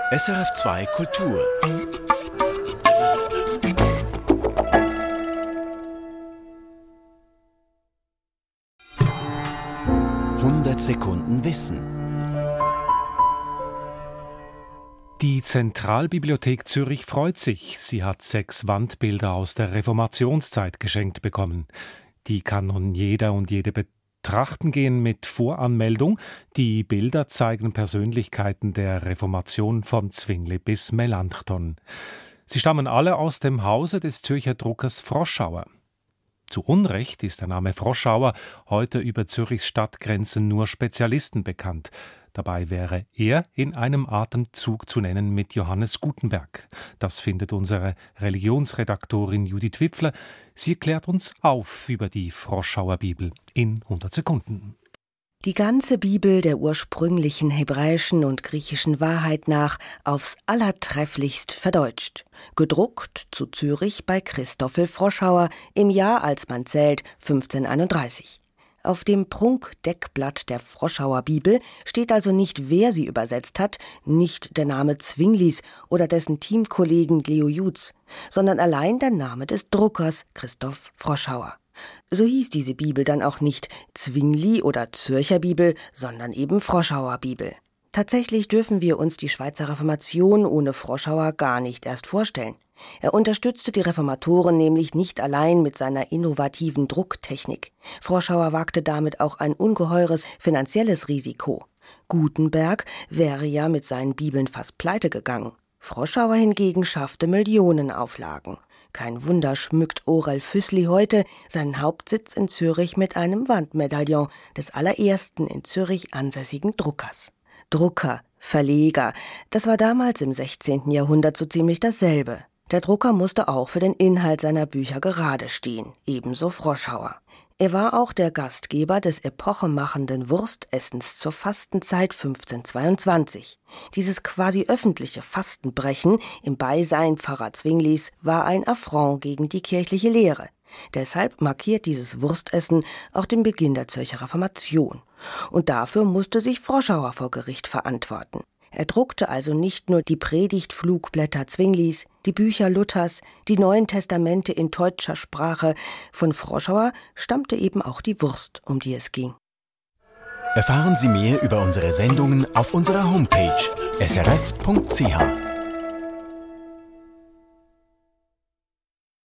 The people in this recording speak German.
SRF2 Kultur. „100 Sekunden Wissen". Die Zentralbibliothek Zürich freut sich. Sie hat 6 Wandbilder aus der Reformationszeit geschenkt bekommen. Die kann nun jeder und jede betrachten gehen mit Voranmeldung. Die Bilder zeigen Persönlichkeiten der Reformation von Zwingli bis Melanchthon. Sie stammen alle aus dem Hause des Zürcher Druckers Froschauer. Zu Unrecht ist der Name Froschauer heute über Zürichs Stadtgrenzen nur Spezialisten bekannt. Dabei wäre er in einem Atemzug zu nennen mit Johannes Gutenberg. Das findet unsere Religionsredaktorin Judith Wipfler. Sie klärt uns auf über die Froschauer Bibel in 100 Sekunden. Die ganze Bibel der ursprünglichen hebräischen und griechischen Wahrheit nach aufs Allertrefflichst verdeutscht. Gedruckt zu Zürich bei Christoffel Froschauer im Jahr, als man zählt, 1531. Auf dem Prunkdeckblatt der Froschauer Bibel steht also nicht, wer sie übersetzt hat, nicht der Name Zwinglis oder dessen Teamkollegen Leo Jutz, sondern allein der Name des Druckers Christoph Froschauer. So hieß diese Bibel dann auch nicht Zwingli oder Zürcher Bibel, sondern eben Froschauer Bibel. Tatsächlich dürfen wir uns die Schweizer Reformation ohne Froschauer gar nicht erst vorstellen. Er unterstützte die Reformatoren nämlich nicht allein mit seiner innovativen Drucktechnik. Froschauer wagte damit auch ein ungeheures finanzielles Risiko. Gutenberg wäre ja mit seinen Bibeln fast pleite gegangen. Froschauer hingegen schaffte Millionenauflagen. Kein Wunder schmückt Orell Füssli heute seinen Hauptsitz in Zürich mit einem Wandmedaillon des allerersten in Zürich ansässigen Druckers. Drucker, Verleger, das war damals im 16. Jahrhundert so ziemlich dasselbe. Der Drucker musste auch für den Inhalt seiner Bücher gerade stehen, ebenso Froschauer. Er war auch der Gastgeber des epochemachenden Wurstessens zur Fastenzeit 1522. Dieses quasi öffentliche Fastenbrechen im Beisein Pfarrer Zwinglis war ein Affront gegen die kirchliche Lehre. Deshalb markiert dieses Wurstessen auch den Beginn der Zürcher Reformation. Und dafür musste sich Froschauer vor Gericht verantworten. Er druckte also nicht nur die Predigtflugblätter Zwinglis, die Bücher Luthers, die Neuen Testamente in deutscher Sprache. Von Froschauer stammte eben auch die Wurst, um die es ging. Erfahren Sie mehr über unsere Sendungen auf unserer Homepage srf.ch.